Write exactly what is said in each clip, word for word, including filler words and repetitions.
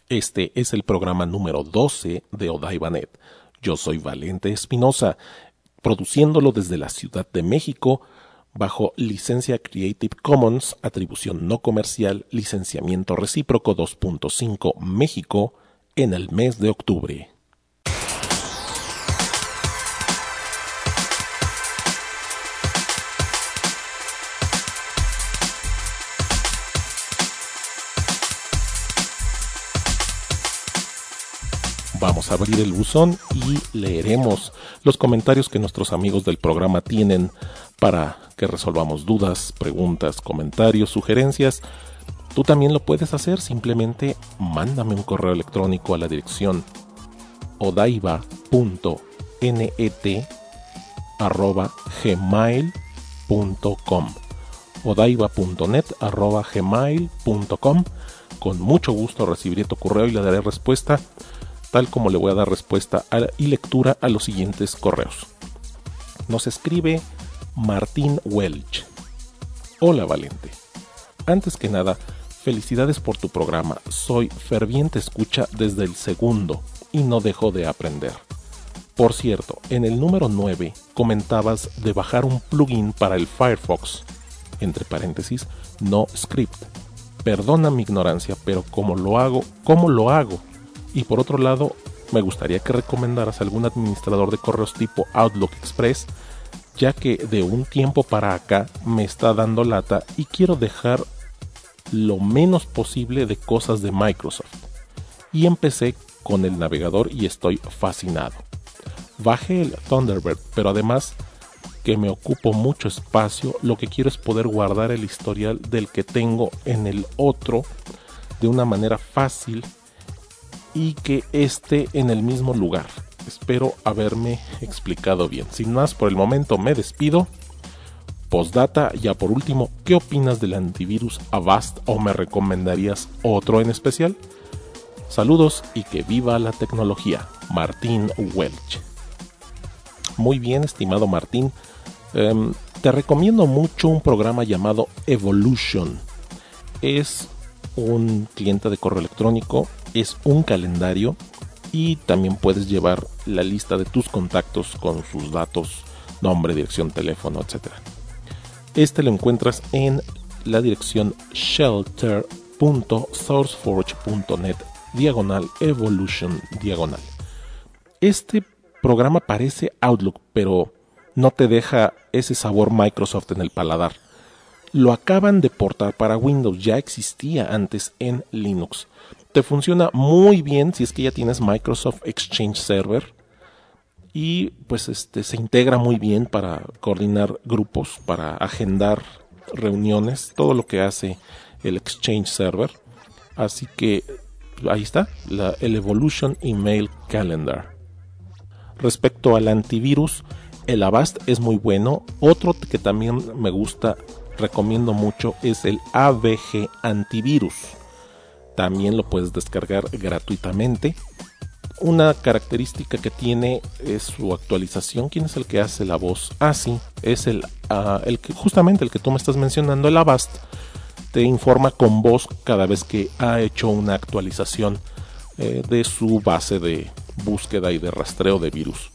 Este es el programa número doce de OdaibaNet. Yo soy Valente Espinosa, produciéndolo desde la Ciudad de México, bajo licencia Creative Commons, atribución no comercial, licenciamiento recíproco dos punto cinco México, en el mes de octubre. Vamos a abrir el buzón y leeremos los comentarios que nuestros amigos del programa tienen para que resolvamos dudas, preguntas, comentarios, sugerencias. Tú también lo puedes hacer, simplemente mándame un correo electrónico a la dirección odaiba punto net arroba gmail punto com odaiba punto net arroba gmail punto com. Con mucho gusto recibiré tu correo y le daré respuesta, tal como le voy a dar respuesta a, y lectura a los siguientes correos. Nos escribe Martín Welch. Hola Valente. Antes que nada, felicidades por tu programa. Soy ferviente escucha desde el segundo y no dejo de aprender. Por cierto, en el número nueve comentabas de bajar un plugin para el Firefox, entre paréntesis, no script. Perdona mi ignorancia, pero ¿cómo lo hago? ¿Cómo lo hago? Y por otro lado, me gustaría que recomendaras algún administrador de correos tipo Outlook Express, ya que de un tiempo para acá me está dando lata y quiero dejar lo menos posible de cosas de Microsoft. Y empecé con el navegador y estoy fascinado. Bajé el Thunderbird, pero además que me ocupo mucho espacio, lo que quiero es poder guardar el historial del que tengo en el otro de una manera fácil y que esté en el mismo lugar. Espero haberme explicado bien. Sin más, por el momento me despido. Postdata, ya por último, ¿qué opinas del antivirus Avast o me recomendarías otro en especial? Saludos y que viva la tecnología. Martín Welch. Muy bien, estimado Martín. Um, te recomiendo mucho un programa llamado Evolution. Es un cliente de correo electrónico, es un calendario y también puedes llevar la lista de tus contactos con sus datos, nombre, dirección, teléfono, etcétera. Este lo encuentras en la dirección shelter punto sourceforge punto net diagonal evolution diagonal. Este programa parece Outlook, pero no te deja ese sabor Microsoft en el paladar. Lo acaban de portar para Windows, ya existía antes en Linux. Te funciona muy bien si es que ya tienes Microsoft Exchange Server y pues este se integra muy bien para coordinar grupos, para agendar reuniones, todo lo que hace el Exchange Server. Así que ahí está, la, el Evolution Email Calendar. Respecto al antivirus, el Avast es muy bueno. Otro que también me gusta, recomiendo mucho, es el A V G Antivirus. También lo puedes descargar gratuitamente. Una característica que tiene es su actualización. ¿Quién es el que hace la voz? Ah, sí, es el, uh, el que justamente el que tú me estás mencionando, el Avast. Te informa con voz cada vez que ha hecho una actualización eh, de su base de búsqueda y de rastreo de virus.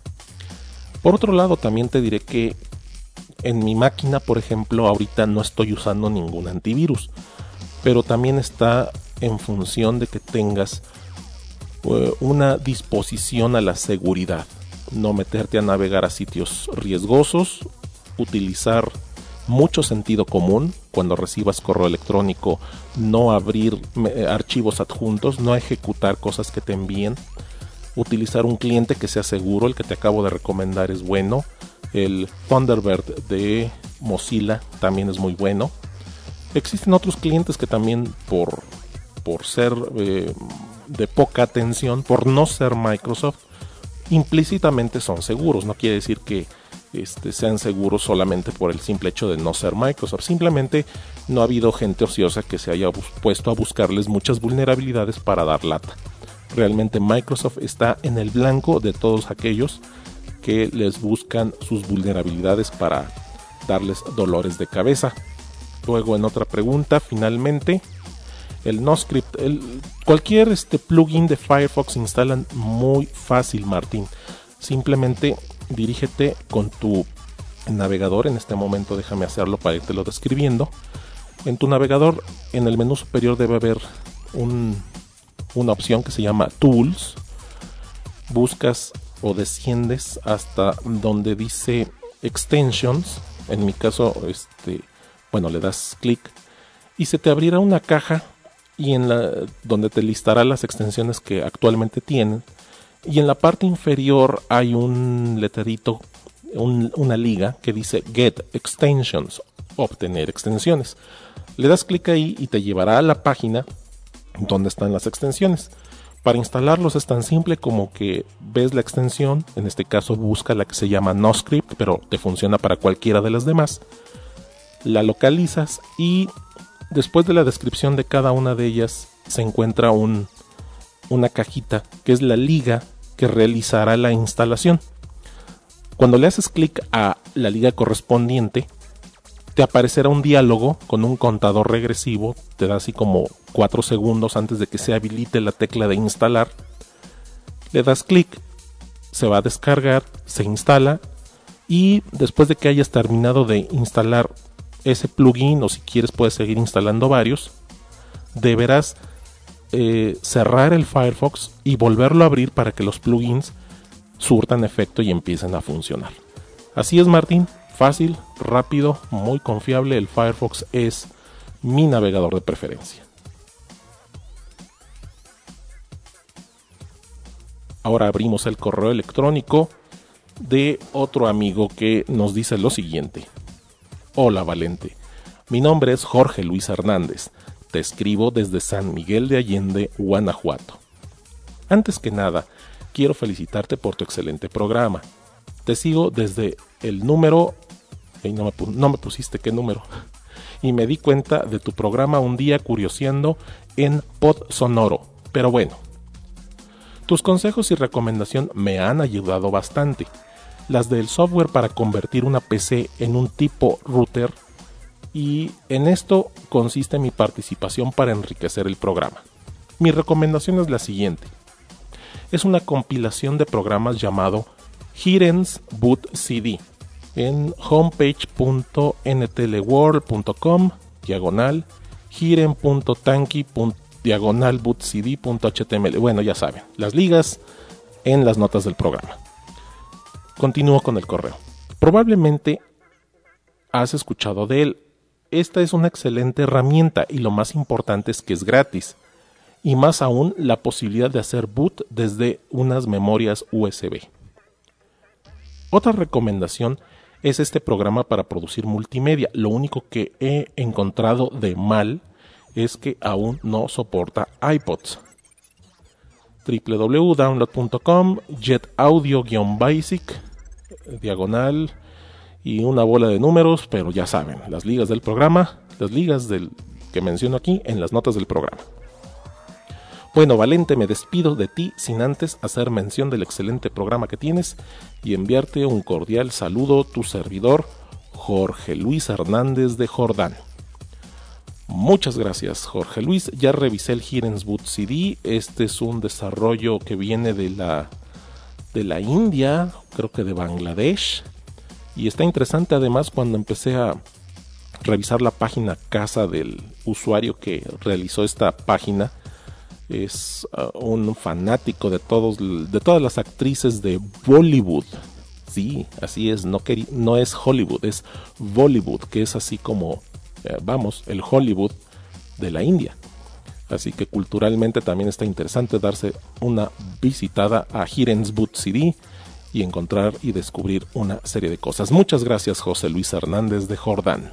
Por otro lado, también te diré que en mi máquina, por ejemplo, ahorita no estoy usando ningún antivirus, pero también está en función de que tengas uh, una disposición a la seguridad, no meterte a navegar a sitios riesgosos, utilizar mucho sentido común cuando recibas correo electrónico, no abrir eh, archivos adjuntos, no ejecutar cosas que te envíen, utilizar un cliente que sea seguro. El que te acabo de recomendar es bueno. El Thunderbird de Mozilla también es muy bueno. Existen otros clientes que también por, por ser eh, de poca atención, por no ser Microsoft, implícitamente son seguros. No quiere decir que este, sean seguros solamente por el simple hecho de no ser Microsoft. Simplemente no ha habido gente ociosa que se haya puesto a buscarles muchas vulnerabilidades para dar lata. Realmente Microsoft está en el blanco de todos aquellos que les buscan sus vulnerabilidades para darles dolores de cabeza. Luego, en otra pregunta, finalmente, el NoScript, el, cualquier este plugin de Firefox instalan muy fácil, Martín. Simplemente dirígete con tu navegador. En este momento déjame hacerlo para irte lo describiendo. En tu navegador, en el menú superior debe haber un, una opción que se llama Tools. Buscas o desciendes hasta donde dice Extensions. En mi caso, este, bueno, le das clic y se te abrirá una caja y en la donde te listará las extensiones que actualmente tienen. Y en la parte inferior hay un letrerito, un, una liga que dice Get Extensions, obtener extensiones. Le das clic ahí y te llevará a la página donde están las extensiones. Para instalarlos es tan simple como que ves la extensión, en este caso busca la que se llama NoScript, pero te funciona para cualquiera de las demás. La localizas y después de la descripción de cada una de ellas se encuentra un, una cajita que es la liga que realizará la instalación. Cuando le haces clic a la liga correspondiente, te aparecerá un diálogo con un contador regresivo. Te da así como cuatro segundos antes de que se habilite la tecla de instalar. Le das clic, se va a descargar, se instala y después de que hayas terminado de instalar ese plugin, o si quieres puedes seguir instalando varios, deberás eh, cerrar el Firefox y volverlo a abrir para que los plugins surtan efecto y empiecen a funcionar. Así es, Martín. Fácil, rápido, muy confiable. El Firefox es mi navegador de preferencia. Ahora abrimos el correo electrónico de otro amigo que nos dice lo siguiente. Hola Valente, mi nombre es Jorge Luis Hernández. Te escribo desde San Miguel de Allende, Guanajuato. Antes que nada, quiero felicitarte por tu excelente programa. Te sigo desde el número... No me, no me pusiste qué número. Y me di cuenta de tu programa un día curioseando en Pod Sonoro. Pero bueno, tus consejos y recomendación me han ayudado bastante. Las del software para convertir una P C en un tipo router. Y en esto consiste mi participación para enriquecer el programa. Mi recomendación es la siguiente. Es una compilación de programas llamado Hiren's Boot C D. En homepage punto n t l world punto com diagonal hiren punto tanki diagonal bootcd punto h t m l. Bueno, ya saben, las ligas en las notas del programa. Continúo con el correo. Probablemente has escuchado de él. Esta es una excelente herramienta y lo más importante es que es gratis. Y más aún la posibilidad de hacer boot desde unas memorias U S B. Otra recomendación es este programa para producir multimedia. Lo único que he encontrado de mal es que aún no soporta iPods. w w w punto download punto com, jet audio-basic, diagonal y una bola de números, pero ya saben, las ligas del programa, las ligas del que menciono aquí en las notas del programa. Bueno, Valente, me despido de ti sin antes hacer mención del excelente programa que tienes y enviarte un cordial saludo, tu servidor, Jorge Luis Hernández de Jordán. Muchas gracias, Jorge Luis. Ya revisé el Hiren's Boot C D. Este es un desarrollo que viene de la, de la India, creo que de Bangladesh. Y está interesante además cuando empecé a revisar la página casa del usuario que realizó esta página. Es uh, un fanático de todos de todas las actrices de Bollywood. Sí, así es, no, queri- no es Hollywood, es Bollywood, que es así como, eh, vamos, el Hollywood de la India. Así que culturalmente también está interesante darse una visitada a Hiren's Boot C D y encontrar y descubrir una serie de cosas. Muchas gracias, José Luis Hernández de Jordán.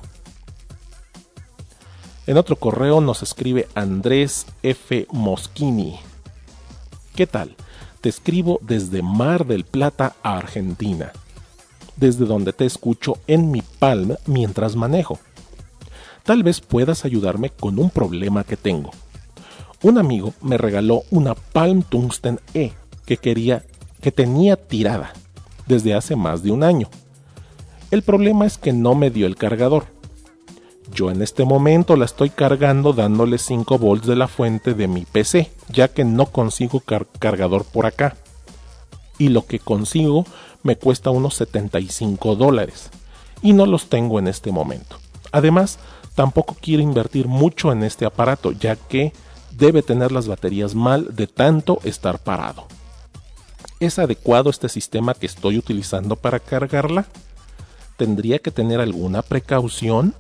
En otro correo nos escribe Andrés F. Moschini. ¿Qué tal? Te escribo desde Mar del Plata, Argentina, desde donde te escucho en mi Palm mientras manejo. Tal vez puedas ayudarme con un problema que tengo. Un amigo me regaló una Palm Tungsten E que quería, que tenía tirada desde hace más de un año. El problema es que no me dio el cargador. Yo en este momento la estoy cargando dándole cinco volts de la fuente de mi P C, ya que no consigo car- cargador por acá. Y lo que consigo me cuesta unos setenta y cinco dólares. Y no los tengo en este momento. Además, tampoco quiero invertir mucho en este aparato, ya que debe tener las baterías mal de tanto estar parado. ¿Es adecuado este sistema que estoy utilizando para cargarla? ¿Tendría que tener alguna precaución?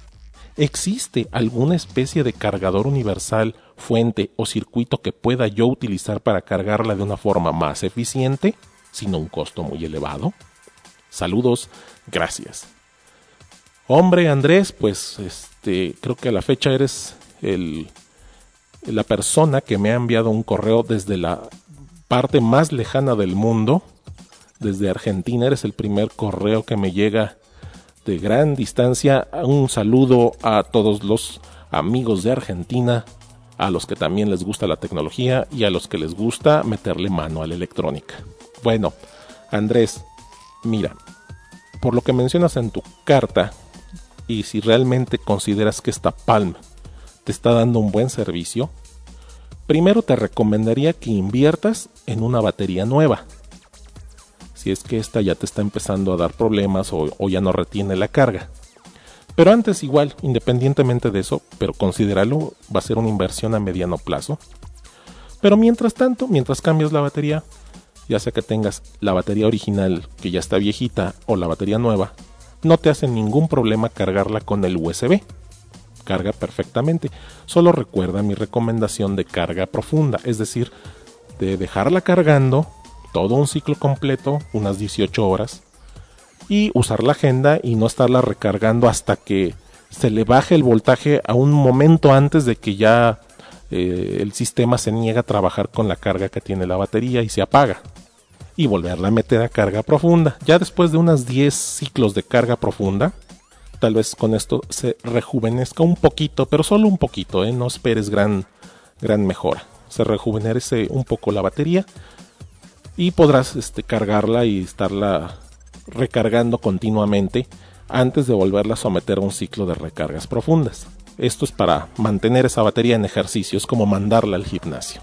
¿Existe alguna especie de cargador universal, fuente o circuito que pueda yo utilizar para cargarla de una forma más eficiente, sin un costo muy elevado? Saludos, gracias. Hombre, Andrés, pues este, creo que a la fecha eres el, la persona que me ha enviado un correo desde la parte más lejana del mundo, desde Argentina. Eres el primer correo que me llega de gran distancia. Un saludo a todos los amigos de Argentina, a los que también les gusta la tecnología y a los que les gusta meterle mano a la electrónica. Bueno, Andrés, mira, por lo que mencionas en tu carta, y si realmente consideras que esta Palm te está dando un buen servicio, primero te recomendaría que inviertas en una batería nueva. Si es que esta ya te está empezando a dar problemas o, o ya no retiene la carga. Pero antes igual, independientemente de eso, pero considéralo, va a ser una inversión a mediano plazo. Pero mientras tanto, mientras cambias la batería, ya sea que tengas la batería original que ya está viejita o la batería nueva, no te hace ningún problema cargarla con el U S B. Carga perfectamente. Solo recuerda mi recomendación de carga profunda, es decir, de dejarla cargando todo un ciclo completo, unas dieciocho horas, y usar la agenda y no estarla recargando hasta que se le baje el voltaje a un momento antes de que ya eh, el sistema se niega a trabajar con la carga que tiene la batería y se apaga. Y volverla a meter a carga profunda. Ya después de unas diez ciclos de carga profunda, tal vez con esto se rejuvenezca un poquito, pero solo un poquito, ¿eh? No esperes gran, gran mejora. Se rejuvenece un poco la batería y podrás este, cargarla y estarla recargando continuamente antes de volverla a someter a un ciclo de recargas profundas. Esto es para mantener esa batería en ejercicio, es como mandarla al gimnasio.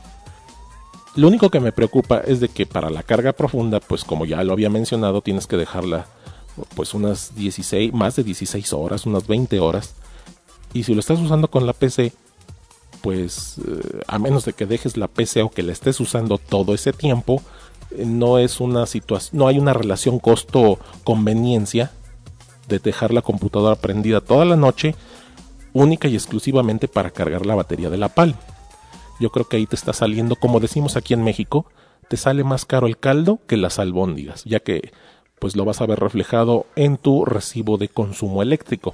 Lo único que me preocupa es de que para la carga profunda, pues como ya lo había mencionado, tienes que dejarla pues unas dieciséis, más de dieciséis horas, unas veinte horas. Y si lo estás usando con la P C, pues eh, a menos de que dejes la P C o que la estés usando todo ese tiempo, no es una situación, no hay una relación costo-conveniencia de dejar la computadora prendida toda la noche única y exclusivamente para cargar la batería de la Palm. Yo creo que ahí te está saliendo, como decimos aquí en México, te sale más caro el caldo que las albóndigas, ya que pues lo vas a ver reflejado en tu recibo de consumo eléctrico.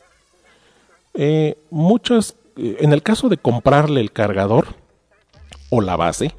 Eh, muchos, eh, en el caso de comprarle el cargador o la base,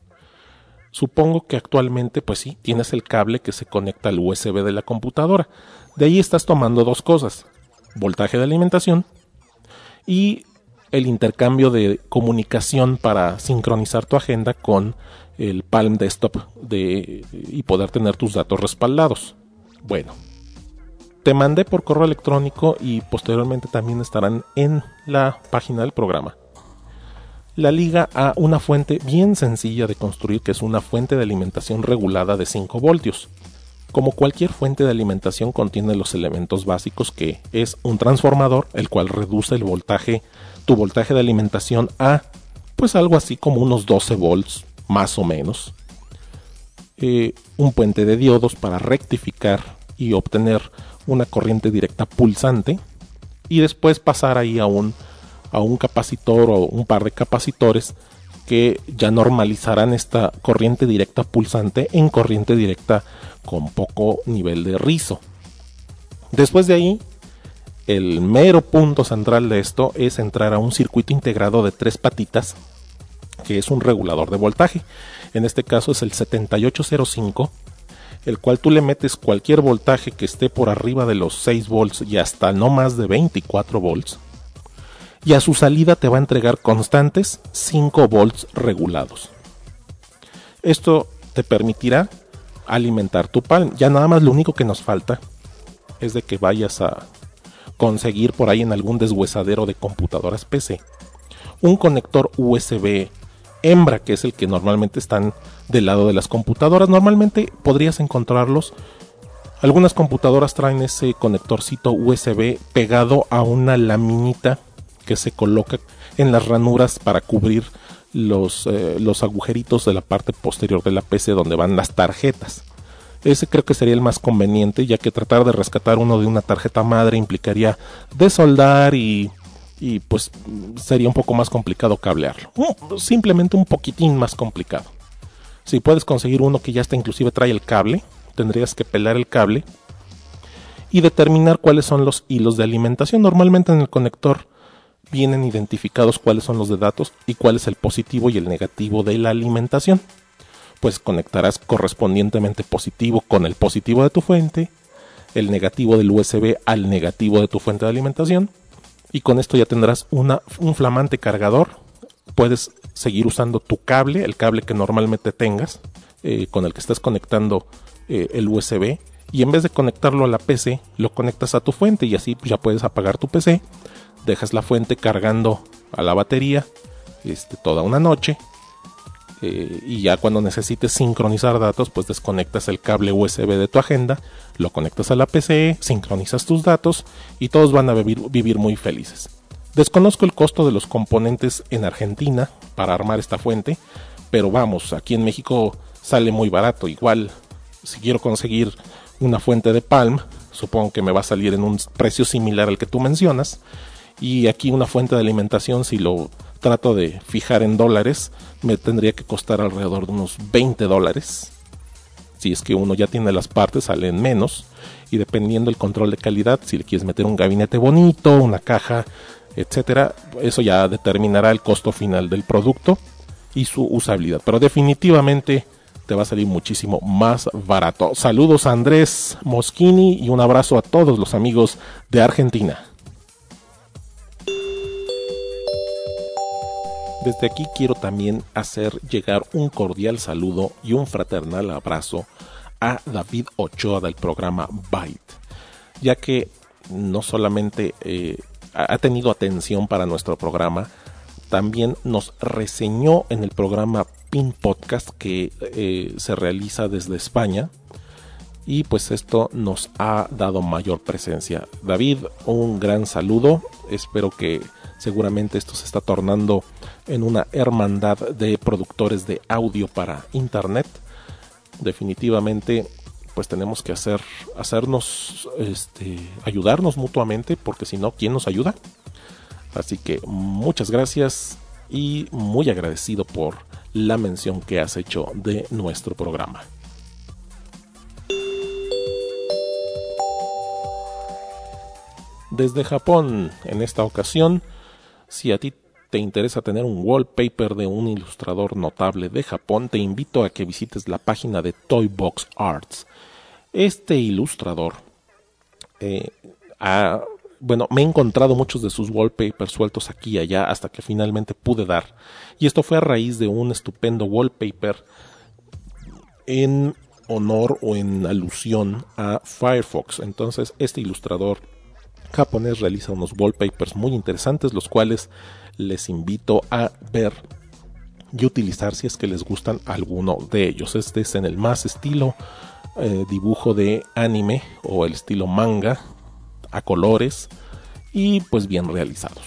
supongo que actualmente, pues sí, tienes el cable que se conecta al U S B de la computadora. De ahí estás tomando dos cosas: voltaje de alimentación y el intercambio de comunicación para sincronizar tu agenda con el Palm Desktop de, y poder tener tus datos respaldados. Bueno, te mandé por correo electrónico y posteriormente también estarán en la página del programa la liga a una fuente bien sencilla de construir, que es una fuente de alimentación regulada de cinco voltios. Como cualquier fuente de alimentación, contiene los elementos básicos, que es un transformador, el cual reduce el voltaje, tu voltaje de alimentación a pues algo así como unos doce volts, más o menos. Eh, un puente de diodos para rectificar y obtener una corriente directa pulsante, y después pasar ahí a un a un capacitor o un par de capacitores que ya normalizarán esta corriente directa pulsante en corriente directa con poco nivel de rizo. Después de ahí, el mero punto central de esto es entrar a un circuito integrado de tres patitas, que es un regulador de voltaje. En este caso es el setenta y ocho cero cinco, el cual tú le metes cualquier voltaje que esté por arriba de los seis volts y hasta no más de veinticuatro volts. Y a su salida te va a entregar constantes cinco volts regulados. Esto te permitirá alimentar tu Palm. Ya nada más lo único que nos falta es de que vayas a conseguir por ahí en algún deshuesadero de computadoras P C un conector U S B hembra, que es el que normalmente están del lado de las computadoras. Normalmente podrías encontrarlos. Algunas computadoras traen ese conectorcito U S B pegado a una laminita que se coloca en las ranuras para cubrir los, eh, los agujeritos de la parte posterior de la P C donde van las tarjetas. Ese creo que sería el más conveniente, ya que tratar de rescatar uno de una tarjeta madre implicaría desoldar y, y pues sería un poco más complicado cablearlo. Uh, simplemente un poquitín más complicado. Si puedes conseguir uno que ya está inclusive trae el cable, tendrías que pelar el cable y determinar cuáles son los hilos de alimentación. Normalmente en el conector vienen identificados cuáles son los de datos y cuál es el positivo y el negativo de la alimentación. Pues conectarás correspondientemente positivo con el positivo de tu fuente, el negativo del U S B al negativo de tu fuente de alimentación, y con esto ya tendrás una, un flamante cargador. Puedes seguir usando tu cable, el cable que normalmente tengas, eh, con el que estás conectando eh, el U S B, y en vez de conectarlo a la P C, lo conectas a tu fuente y así pues, ya puedes apagar tu P C, dejas la fuente cargando a la batería este, toda una noche. Eh, y ya cuando necesites sincronizar datos, pues desconectas el cable U S B de tu agenda, lo conectas a la P C, sincronizas tus datos y todos van a vivir, vivir muy felices. Desconozco el costo de los componentes en Argentina para armar esta fuente, pero vamos, aquí en México sale muy barato. Igual, si quiero conseguir una fuente de Palm, supongo que me va a salir en un precio similar al que tú mencionas. Y aquí una fuente de alimentación, si lo trato de fijar en dólares, me tendría que costar alrededor de unos veinte dólares. Si es que uno ya tiene las partes, salen menos. Y dependiendo del control de calidad, si le quieres meter un gabinete bonito, una caja, etcétera, eso ya determinará el costo final del producto y su usabilidad. Pero definitivamente te va a salir muchísimo más barato. Saludos a Andrés Moschini y un abrazo a todos los amigos de Argentina. Desde aquí quiero también hacer llegar un cordial saludo y un fraternal abrazo a David Ochoa del programa Byte, ya que no solamente eh, ha tenido atención para nuestro programa, también nos reseñó en el programa Pin Podcast que eh, se realiza desde España, y pues esto nos ha dado mayor presencia. David, un gran saludo, espero que seguramente esto se está tornando en una hermandad de productores de audio para internet. Definitivamente pues tenemos que hacer hacernos este ayudarnos mutuamente, porque si no, ¿quién nos ayuda? Así que muchas gracias y muy agradecido por la mención que has hecho de nuestro programa. Desde Japón, en esta ocasión, si a ti te interesa tener un wallpaper de un ilustrador notable de Japón, te invito a que visites la página de Toybox Arts. Este ilustrador, eh, ha, bueno, me he encontrado muchos de sus wallpapers sueltos aquí y allá hasta que finalmente pude dar. Y esto fue a raíz de un estupendo wallpaper en honor o en alusión a Firefox. Entonces, este ilustrador japonés realiza unos wallpapers muy interesantes, los cuales les invito a ver y utilizar si es que les gustan alguno de ellos. Este es en el más estilo eh, dibujo de anime o el estilo manga a colores y pues bien realizados.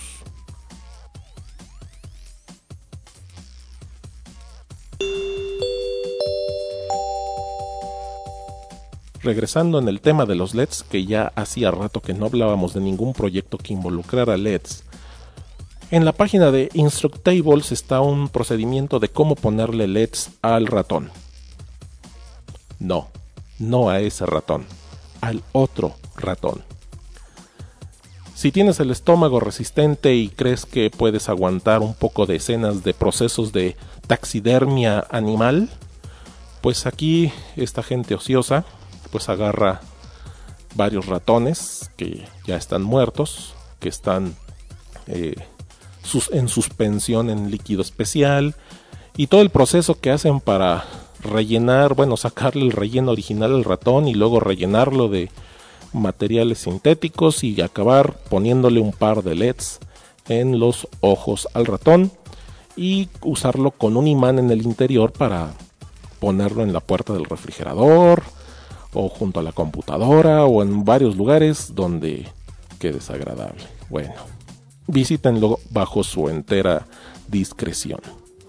Regresando en el tema de los L E Ds, que ya hacía rato que no hablábamos de ningún proyecto que involucrara L E Ds. En la página de Instructables está un procedimiento de cómo ponerle L E Ds al ratón. No, no a ese ratón, al otro ratón. Si tienes el estómago resistente y crees que puedes aguantar un poco de escenas de procesos de taxidermia animal, pues aquí esta gente ociosa pues agarra varios ratones que ya están muertos, que están eh, sus, en suspensión en líquido especial, y todo el proceso que hacen para rellenar, bueno, sacarle el relleno original al ratón y luego rellenarlo de, materiales sintéticos y acabar poniéndole un par de L E Ds en los ojos al ratón y usarlo con un imán en el interior para ponerlo en la puerta del refrigerador o junto a la computadora o en varios lugares donde quede desagradable. Bueno, visítenlo bajo su entera discreción.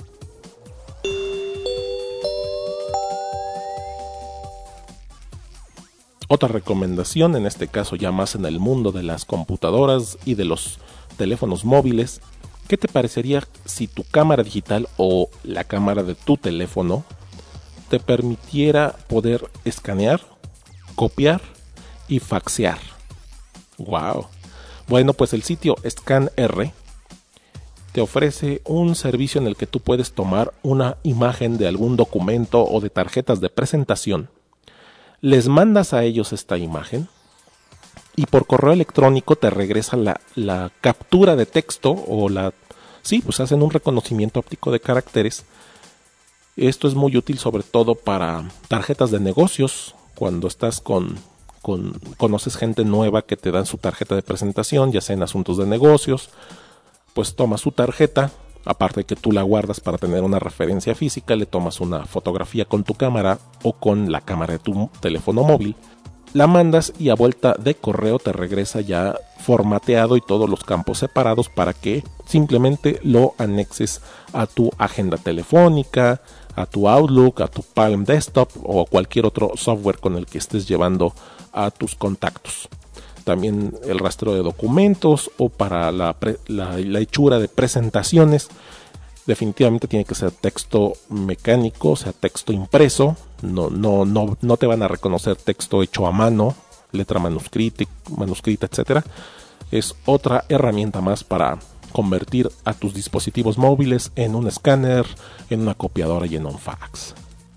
Otra recomendación, en este caso ya más en el mundo de las computadoras y de los teléfonos móviles, ¿qué te parecería si tu cámara digital o la cámara de tu teléfono te permitiera poder escanear, copiar y faxear? ¡Wow! Bueno, pues el sitio ScanR te ofrece un servicio en el que tú puedes tomar una imagen de algún documento o de tarjetas de presentación, les mandas a ellos esta imagen y por correo electrónico te regresa la, la captura de texto o la... Sí, pues hacen un reconocimiento óptico de caracteres. Esto es muy útil sobre todo para tarjetas de negocios, cuando estás con, con... conoces gente nueva que te dan su tarjeta de presentación, ya sea en asuntos de negocios, pues tomas su tarjeta, aparte de que tú la guardas para tener una referencia física, le tomas una fotografía con tu cámara o con la cámara de tu teléfono móvil, la mandas y a vuelta de correo te regresa ya formateado y todos los campos separados para que simplemente lo anexes a tu agenda telefónica, a tu Outlook, a tu Palm Desktop o cualquier otro software con el que estés llevando a tus contactos. También el rastreo de documentos o para la, pre, la, la hechura de presentaciones. Definitivamente tiene que ser texto mecánico, o sea, texto impreso. No, no, no, no te van a reconocer texto hecho a mano, letra manuscrita, manuscrita, etcétera. Es otra herramienta más para convertir a tus dispositivos móviles en un escáner, en una copiadora y en un fax.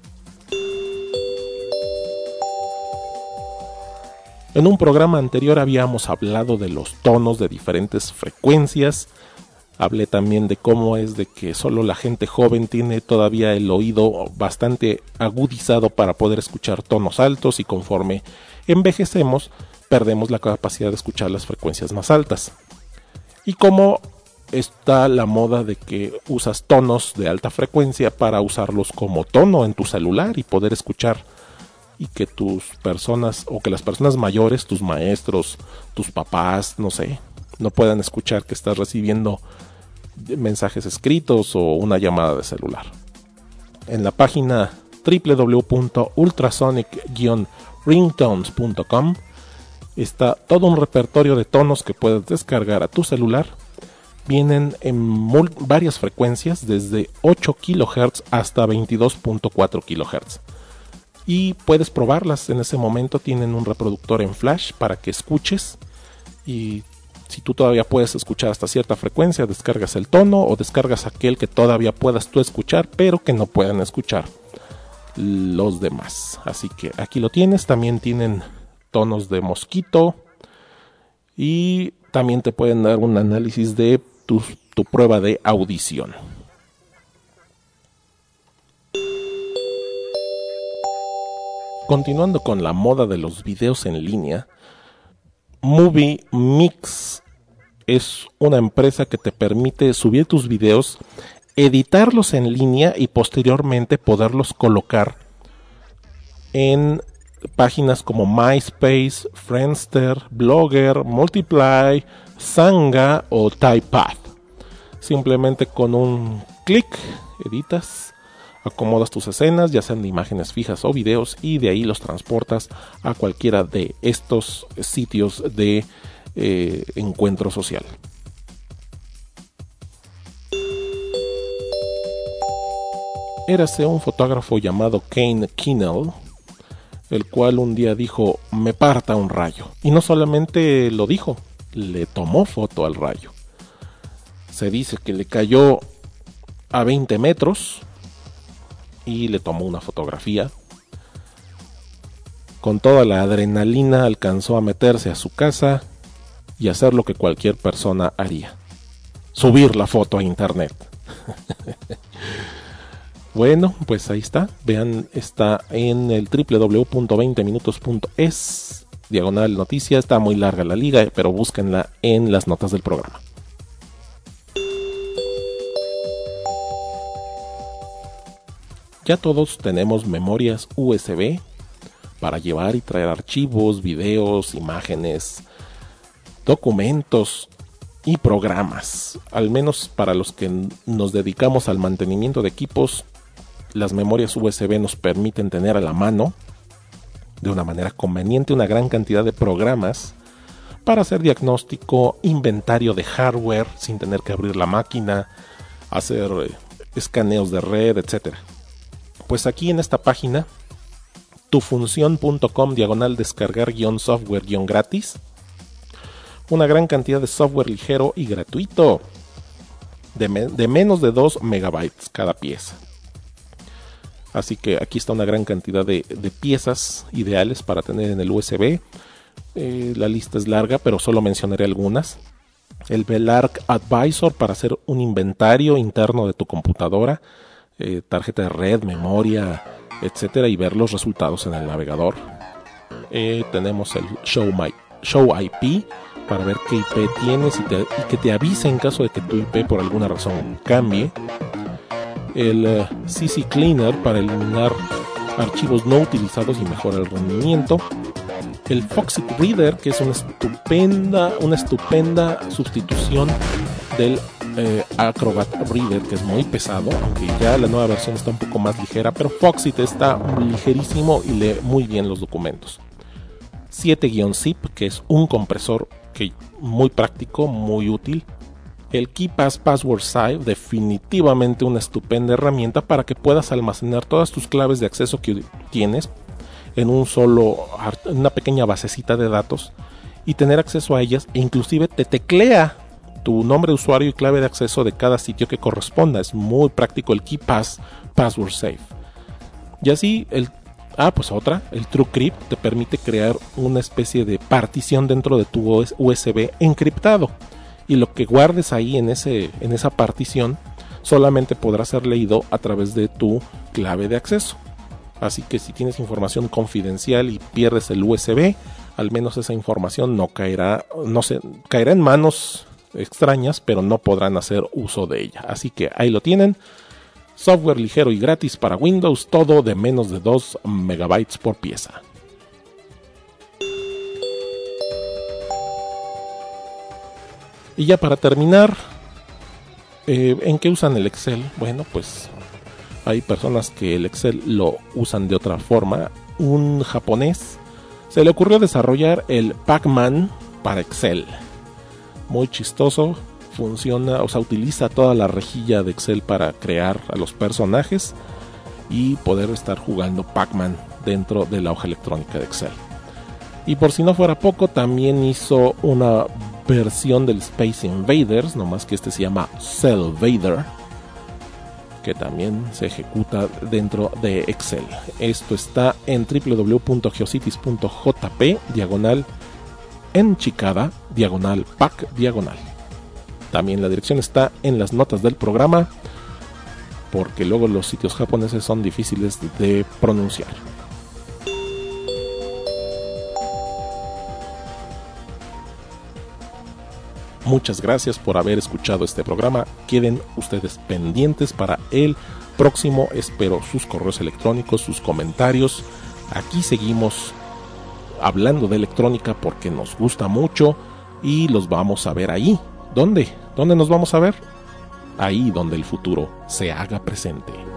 En un programa anterior habíamos hablado de los tonos de diferentes frecuencias. Hablé también de cómo es de que solo la gente joven tiene todavía el oído bastante agudizado para poder escuchar tonos altos y conforme envejecemos perdemos la capacidad de escuchar las frecuencias más altas. Y cómo está la moda de que usas tonos de alta frecuencia para usarlos como tono en tu celular y poder escuchar y que tus personas o que las personas mayores, tus maestros, tus papás, no sé, no puedan escuchar que estás recibiendo mensajes escritos o una llamada de celular. En la página doble u doble u doble u punto ultrasonic guion ringtones punto com está todo un repertorio de tonos que puedes descargar a tu celular. Vienen en varias frecuencias, desde ocho kilohertz hasta veintidós punto cuatro kilohertz. Y puedes probarlas en ese momento. Tienen un reproductor en flash para que escuches, y si tú todavía puedes escuchar hasta cierta frecuencia, descargas el tono o descargas aquel que todavía puedas tú escuchar pero que no puedan escuchar los demás. Así que aquí lo tienes. También tienen tonos de mosquito y también te pueden dar un análisis de tu, tu prueba de audición. Continuando con la moda de los videos en línea, Movie Mix es una empresa que te permite subir tus videos, editarlos en línea y posteriormente poderlos colocar en páginas como MySpace, Friendster, Blogger, Multiply, Xanga o Typepad. Simplemente con un clic editas, acomodas tus escenas, ya sean de imágenes fijas o videos, y de ahí los transportas a cualquiera de estos sitios de eh, encuentro social. Érase un fotógrafo llamado Kane Kinnell, el cual un día dijo: me parta un rayo. Y no solamente lo dijo, le tomó foto al rayo. Se dice que le cayó a veinte metros y le tomó una fotografía. Con toda la adrenalina alcanzó a meterse a su casa y hacer lo que cualquier persona haría: subir la foto a internet. Bueno, pues ahí está. Vean, está en el doble u doble u doble u punto veinte minutos punto es diagonal noticia. Está muy larga la liga, pero búsquenla en las notas del programa. Ya todos tenemos memorias U S B para llevar y traer archivos, videos, imágenes, documentos y programas. Al menos para los que nos dedicamos al mantenimiento de equipos, las memorias U S B nos permiten tener a la mano, de una manera conveniente, una gran cantidad de programas para hacer diagnóstico, inventario de hardware sin tener que abrir la máquina, hacer eh, escaneos de red, etcétera. Pues aquí en esta página, tufunción.com diagonal descargar guión software guión gratis, una gran cantidad de software ligero y gratuito, de, me- de menos de dos megabytes cada pieza. Así que aquí está una gran cantidad de, de piezas ideales para tener en el U S B. Eh, la lista es larga, pero solo mencionaré algunas. El Belarc Advisor para hacer un inventario interno de tu computadora, eh, tarjeta de red, memoria, etcétera, y ver los resultados en el navegador. Eh, tenemos el Show, My, Show I P para ver qué I P tienes y, te, y que te avise en caso de que tu I P por alguna razón cambie. El uh, C C Cleaner para eliminar archivos no utilizados y mejorar el rendimiento. El Foxit Reader, que es una estupenda, una estupenda sustitución del eh, Acrobat Reader, que es muy pesado, aunque ya la nueva versión está un poco más ligera, pero Foxit está ligerísimo y lee muy bien los documentos. siete guion zip, que es un compresor que muy práctico, muy útil. El KeePass Password Save, definitivamente una estupenda herramienta para que puedas almacenar todas tus claves de acceso que tienes en un solo, en una pequeña basecita de datos y tener acceso a ellas, e inclusive te teclea tu nombre de usuario y clave de acceso de cada sitio que corresponda. Es muy práctico el KeePass Password Save. Y así el Ah, pues otra, el TrueCrypt te permite crear una especie de partición dentro de tu U S B encriptado. Y lo que guardes ahí en, ese, en esa partición solamente podrá ser leído a través de tu clave de acceso. Así que si tienes información confidencial y pierdes el U S B, al menos esa información no caerá, no se, caerá en manos extrañas, pero no podrán hacer uso de ella. Así que ahí lo tienen. Software ligero y gratis para Windows, todo de menos de dos megabytes por pieza. Y ya para terminar, eh, ¿en qué usan el Excel? Bueno, pues hay personas que el Excel lo usan de otra forma. Un japonés se le ocurrió desarrollar el Pac-Man para Excel. Muy chistoso, funciona, o sea, utiliza toda la rejilla de Excel para crear a los personajes y poder estar jugando Pac-Man dentro de la hoja electrónica de Excel. Y por si no fuera poco, también hizo una versión del Space Invaders, nomás que este se llama Cellvader, que también se ejecuta dentro de Excel. Esto está en w w w punto geocities punto j p diagonal en chicada diagonal pac diagonal. También la dirección está en las notas del programa, porque luego los sitios japoneses son difíciles de pronunciar. Muchas gracias por haber escuchado este programa. Queden ustedes pendientes para el próximo. Espero sus correos electrónicos, sus comentarios. Aquí seguimos hablando de electrónica porque nos gusta mucho y los vamos a ver ahí. ¿Dónde? ¿Dónde nos vamos a ver? Ahí donde el futuro se haga presente.